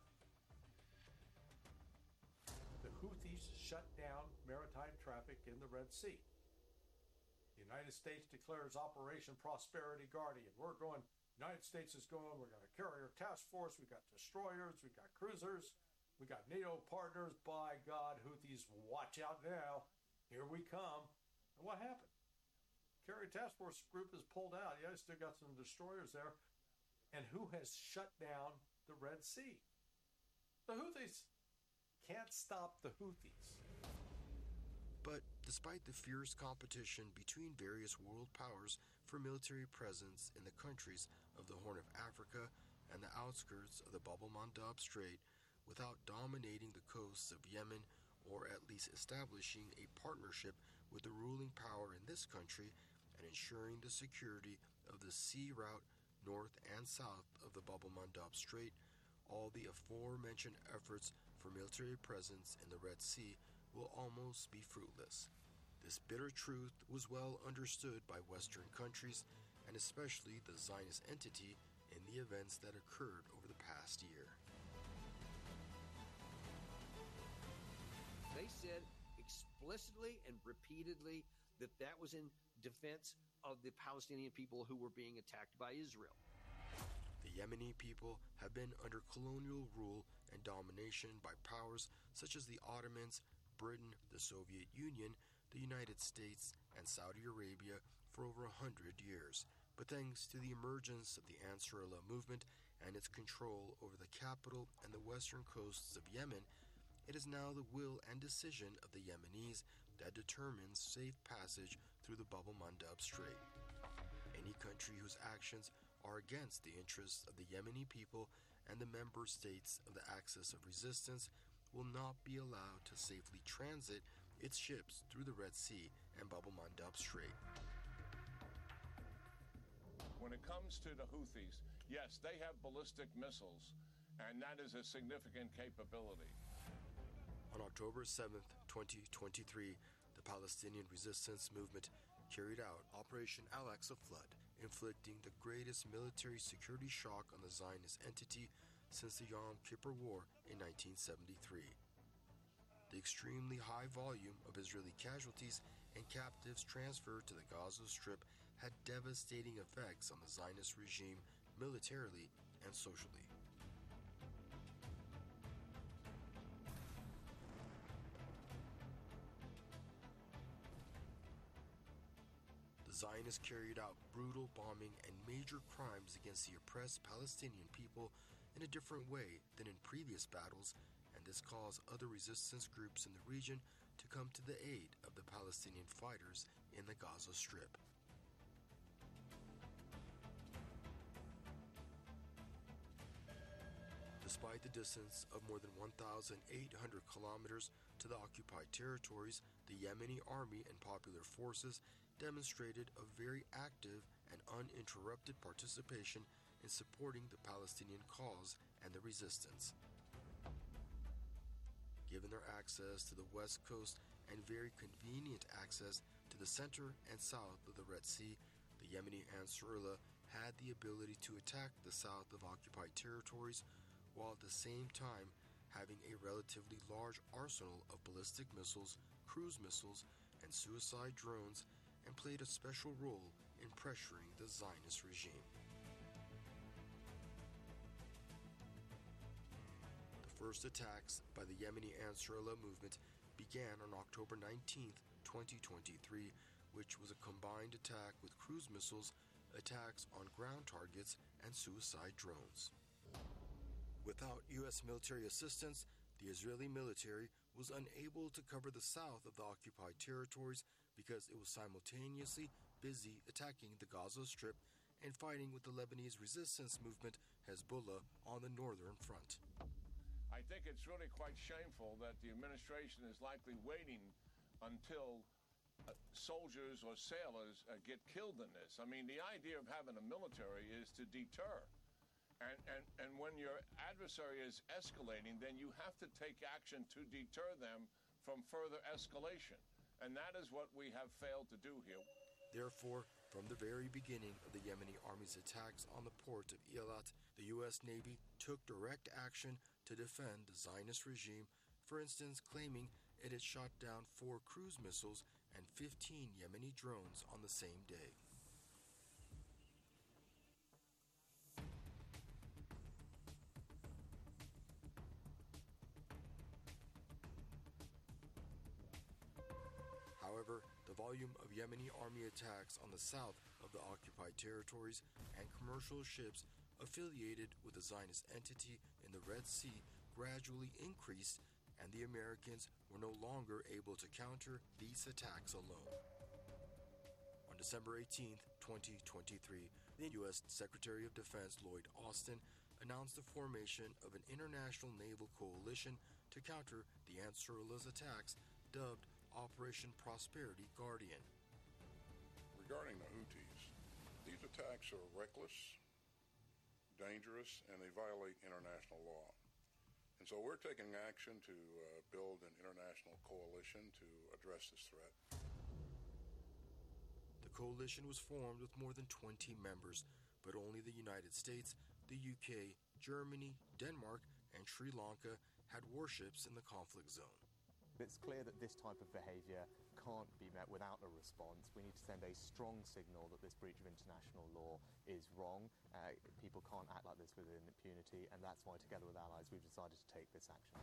The Houthis shut down maritime traffic in the Red Sea. The United States declares Operation Prosperity Guardian. United States is going, we're going to carrier task force, we got destroyers, we got cruisers, we got NATO partners. By God, Houthis, watch out now. Here we come. And what happened? Carrier task force group is pulled out. Yeah, still got some destroyers there. And who has shut down the Red Sea? The Houthis. Can't stop the Houthis. But despite the fierce competition between various world powers for military presence in the countries of the Horn of Africa and the outskirts of the Bab el-Mandab Strait, without dominating the coasts of Yemen or at least establishing a partnership with the ruling power in this country and ensuring the security of the sea route north and south of the Bab el-Mandab Strait, all the aforementioned efforts for military presence in the Red Sea will almost be fruitless. This bitter truth was well understood by Western countries, and especially the Zionist entity, in the events that occurred over the past year. They said explicitly and repeatedly that that was in defense of the Palestinian people who were being attacked by Israel. The Yemeni people have been under colonial rule and domination by powers such as the Ottomans, Britain, the Soviet Union, the United States, and Saudi Arabia for over 100 years. But thanks to the emergence of the Ansarullah movement and its control over the capital and the western coasts of Yemen, it is now the will and decision of the Yemenis that determines safe passage through the Bab el-Mandab Strait. Any country whose actions are against the interests of the Yemeni people and the member states of the Axis of Resistance will not be allowed to safely transit its ships through the Red Sea and Bab el-Mandab Strait. When it comes to the Houthis, yes, they have ballistic missiles, and that is a significant capability. On October 7th, 2023, the Palestinian Resistance Movement carried out Operation Al-Aqsa Flood, inflicting the greatest military security shock on the Zionist entity since the Yom Kippur War in 1973. The extremely high volume of Israeli casualties and captives transferred to the Gaza Strip had devastating effects on the Zionist regime militarily and socially. The Zionists carried out brutal bombing and major crimes against the oppressed Palestinian people in a different way than in previous battles, and this caused other resistance groups in the region to come to the aid of the Palestinian fighters in the Gaza Strip. Despite the distance of more than 1,800 kilometers to the occupied territories, the Yemeni army and popular forces demonstrated a very active and uninterrupted participation in supporting the Palestinian cause and the resistance. Given their access to the west coast and very convenient access to the center and south of the Red Sea, the Yemeni Ansarullah had the ability to attack the south of occupied territories, while at the same time having a relatively large arsenal of ballistic missiles, cruise missiles, and suicide drones, and played a special role in pressuring the Zionist regime. The first attacks by the Yemeni Ansarullah movement began on October 19, 2023, which was a combined attack with cruise missiles, attacks on ground targets, and suicide drones. Without U.S. military assistance, the Israeli military was unable to cover the south of the occupied territories because it was simultaneously busy attacking the Gaza Strip and fighting with the Lebanese resistance movement Hezbollah on the northern front. I think it's really quite shameful that the administration is likely waiting until soldiers or sailors get killed in this. I mean, the idea of having a military is to deter. And when your adversary is escalating, then you have to take action to deter them from further escalation. And that is what we have failed to do here. Therefore, from the very beginning of the Yemeni army's attacks on the port of Eilat, the U.S. Navy took direct action to defend the Zionist regime, for instance, claiming it had shot down 4 cruise missiles and 15 Yemeni drones on the same day. However, the volume of Yemeni army attacks on the south of the occupied territories and commercial ships affiliated with the Zionist entity in the Red Sea gradually increased, and the Americans were no longer able to counter these attacks alone. On December 18, 2023, the U.S. Secretary of Defense Lloyd Austin announced the formation of an international naval coalition to counter the Ansarulah's attacks, dubbed Operation Prosperity Guardian. Regarding the Houthis, These attacks are reckless, dangerous, and they violate international law. And so we're taking action to build an international coalition to address this threat. The coalition was formed with more than 20 members, but only the United States, the UK, Germany, Denmark, and Sri Lanka had warships in the conflict zone. It's clear that this type of behavior can't be met without a response. We need to send a strong signal that this breach of international law is wrong. People can't act like this with impunity, and that's why, together with allies, we've decided to take this action.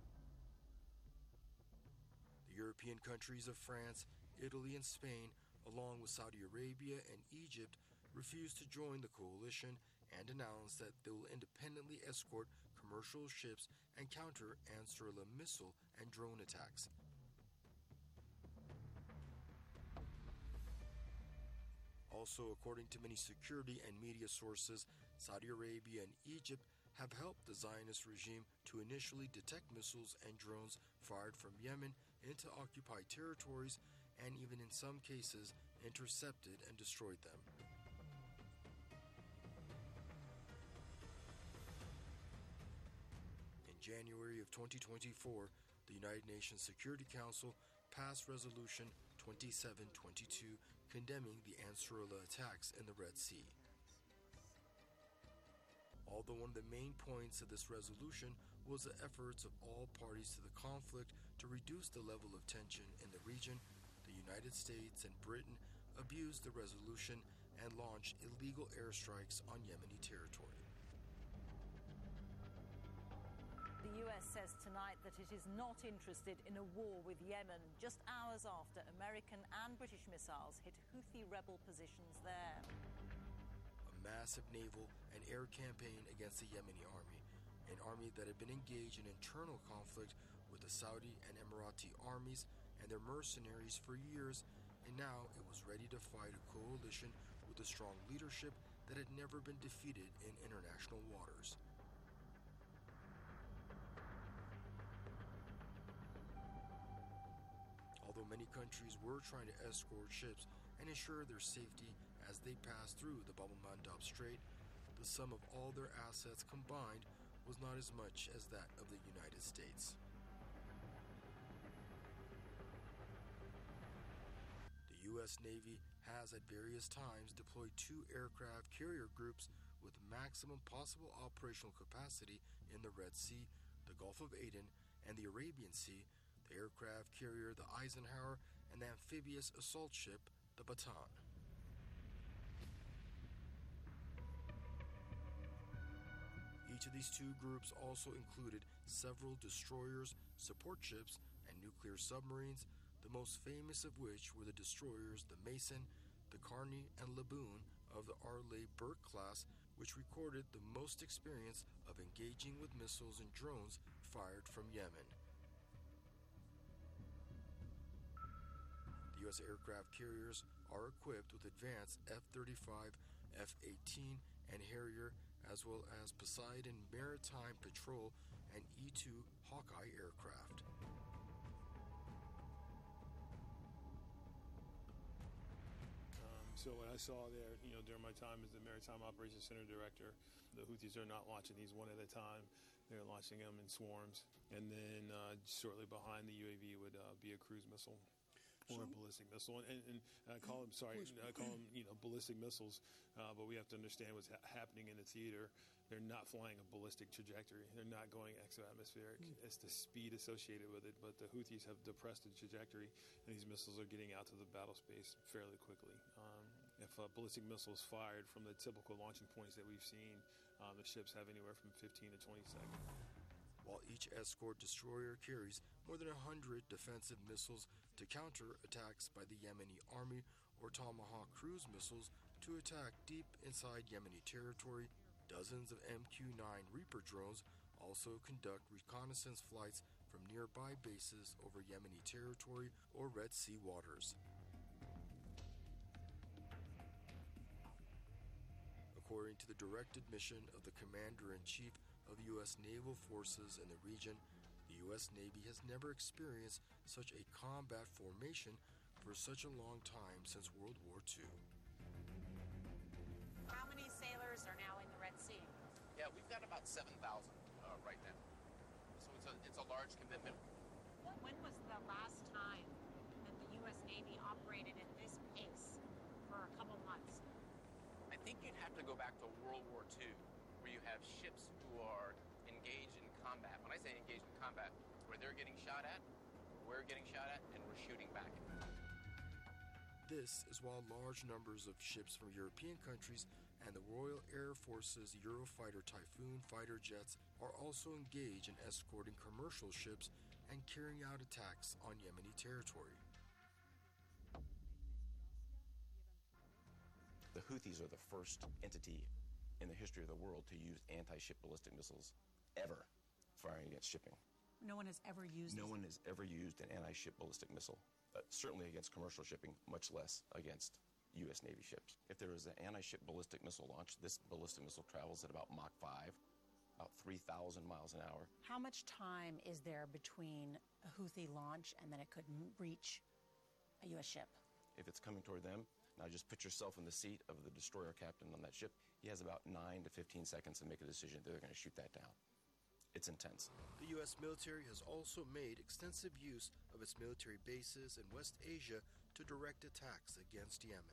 The European countries of France, Italy, and Spain, along with Saudi Arabia and Egypt, refused to join the coalition and announced that they will independently escort commercial ships and counter Ansarullah missile and drone attacks. Also, according to many security and media sources, Saudi Arabia and Egypt have helped the Zionist regime to initially detect missiles and drones fired from Yemen into occupied territories and even in some cases intercepted and destroyed them. In January of 2024, the United Nations Security Council passed Resolution 2722 condemning the Ansarullah attacks in the Red Sea. Although one of the main points of this resolution was the efforts of all parties to the conflict to reduce the level of tension in the region, the United States and Britain abused the resolution and launched illegal airstrikes on Yemeni territory. The US says tonight that it is not interested in a war with Yemen, just hours after American and British missiles hit Houthi rebel positions there. A massive naval and air campaign against the Yemeni army, an army that had been engaged in internal conflict with the Saudi and Emirati armies and their mercenaries for years, and now it was ready to fight a coalition with a strong leadership that had never been defeated in international waters. Although many countries were trying to escort ships and ensure their safety as they passed through the Bab el-Mandab Strait, the sum of all their assets combined was not as much as that of the United States. The U.S. Navy has at various times deployed 2 aircraft carrier groups with maximum possible operational capacity in the Red Sea, the Gulf of Aden, and the Arabian Sea, the aircraft carrier the Eisenhower, and the amphibious assault ship the Bataan. Each of these 2 groups also included several destroyers, support ships, and nuclear submarines, the most famous of which were the destroyers the Mason, the Carney, and Laboon of the Arleigh Burke class, which recorded the most experience of engaging with missiles and drones fired from Yemen. The U.S. aircraft carriers are equipped with advanced F-35, F-18, and Harrier, as well as Poseidon Maritime Patrol and E-2 Hawkeye aircraft. So what I saw there, during my time as the Maritime Operations Center Director, the Houthis are not launching these one at a time. They're launching them in swarms. And then shortly behind the UAV would be a cruise missile or a ballistic missile. And I call them, ballistic missiles. But we have to understand what's happening in the theater. They're not flying a ballistic trajectory. They're not going exo-atmospheric. It's the speed associated with it. But the Houthis have depressed the trajectory, and these missiles are getting out to the battle space fairly quickly. If a ballistic missile is fired from the typical launching points that we've seen, the ships have anywhere from 15 to 20 seconds. While each escort destroyer carries more than 100 defensive missiles to counter attacks by the Yemeni army, or Tomahawk cruise missiles to attack deep inside Yemeni territory, dozens of MQ-9 Reaper drones also conduct reconnaissance flights from nearby bases over Yemeni territory or Red Sea waters. According to the directed mission of the Commander-in-Chief of the U.S. Naval Forces in the region, the U.S. Navy has never experienced such a combat formation for such a long time since World War II. we've got about 7,000 right now. So it's a large commitment. When was the last time that the U.S. Navy operated at this pace for a couple months? I think you'd have to go back to World War II, where you have ships who are engaged in combat. When I say engaged in combat, where they're getting shot at, we're getting shot at, and we're shooting back at them. This is while large numbers of ships from European countries and the Royal Air Force's Eurofighter Typhoon fighter jets are also engaged in escorting commercial ships and carrying out attacks on Yemeni territory. The Houthis are the first entity in the history of the world to use anti-ship ballistic missiles ever firing against shipping. No one has ever used No one has ever used an anti-ship ballistic missile, certainly against commercial shipping, much less against U.S. Navy ships. If there is an anti-ship ballistic missile launch, this ballistic missile travels at about Mach 5, about 3,000 miles an hour. How much time is there between a Houthi launch and then it could reach a U.S. ship? If it's coming toward them, now just put yourself in the seat of the destroyer captain on that ship. He has about 9 to 15 seconds to make a decision that they're going to shoot that down. It's intense. The U.S. military has also made extensive use of its military bases in West Asia to direct attacks against Yemen.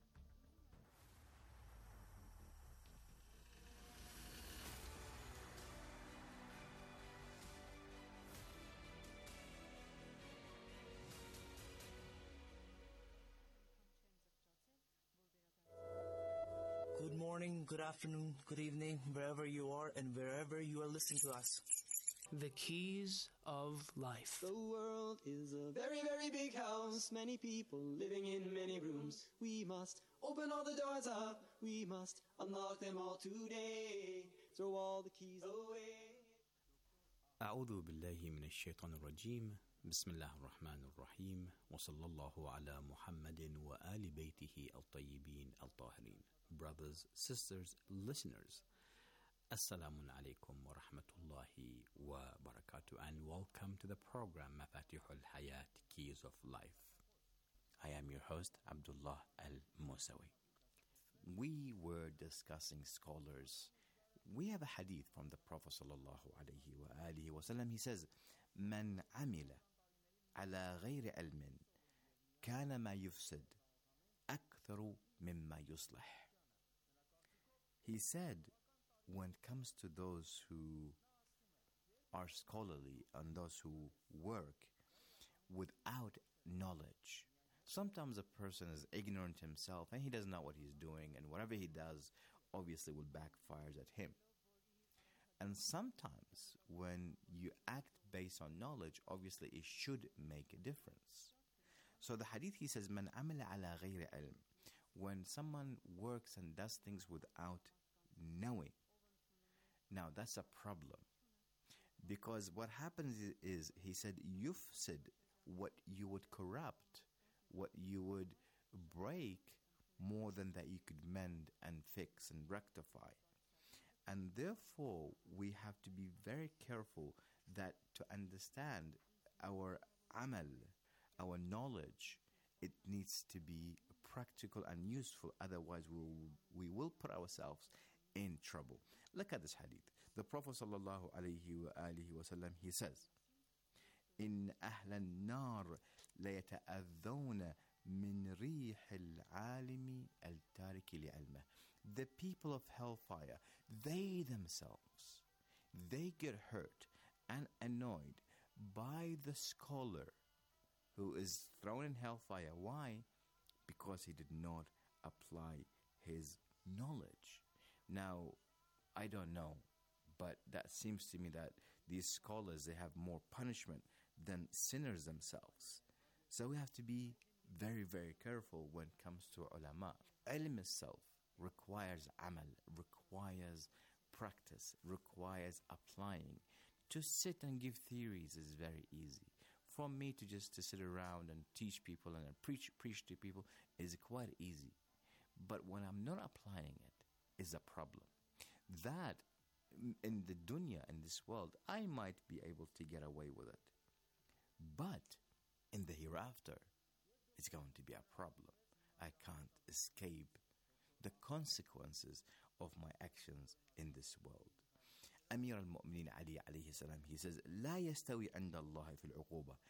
Good morning, good afternoon, good evening, wherever you are and wherever you are listening to us. The keys of life. The world is a very, very big house. Many people living in many rooms. We must open all the doors up. We must unlock them all today. Throw all the keys away. أعوذ بالله من الشيطان الرجيم. بسم الله الرحمن الرحيم. وصلى الله على محمد وآل بيته الطيبين الطاهرين. Brothers, sisters, listeners, Assalamu alaikum wa rahmatullahi wa barakatuh, and welcome to the program Mafatih al-Hayat, Keys of Life. I am your host, Abdullah al-Musawi. We were discussing scholars. We have a hadith from the Prophet sallallahu alayhi wa alihi wa sallam. He says, "Man amila ala ghayri ilmin kana ma yufsid aktharu mimma yuslih." He said, when it comes to those who are scholarly and those who work without knowledge, sometimes a person is ignorant himself and he doesn't know what he's doing, and whatever he does obviously will backfire at him. And sometimes when you act based on knowledge, obviously it should make a difference. So the hadith, he says, "Man amila ala ghayri ilm." When someone works and does things without knowing. Now that's a problem, because what happens is he said, yufsid, what you would corrupt, what you would break more than that you could mend and fix and rectify. And therefore we have to be very careful that to understand our amal, our knowledge, it needs to be practical and useful, otherwise we will put ourselves in trouble. Look at this hadith. The Prophet sallallahu alayhi wa alihi wa sallam, he says, "In ahla an-nar la yata'adhawna min rih al-alimi al-tariki li'ilmah." The people of hellfire, they themselves, they get hurt and annoyed by the scholar who is thrown in hellfire. Why? Because he did not apply his knowledge. Now, I don't know, but that seems to me that these scholars, they have more punishment than sinners themselves. So we have to be very, very careful when it comes to ulama. Ilm itself requires amal, requires practice, requires applying. To sit and give theories is very easy. For me to just to sit around and teach people and preach to people is quite easy. But when I'm not applying it is a problem. That in the dunya, in this world, I might be able to get away with it. But in the hereafter, it's going to be a problem. I can't escape the consequences of my actions in this world. Amir al-Mu'mineen Ali alayhi salam, he says, لا يستوي عند الله في العقوبة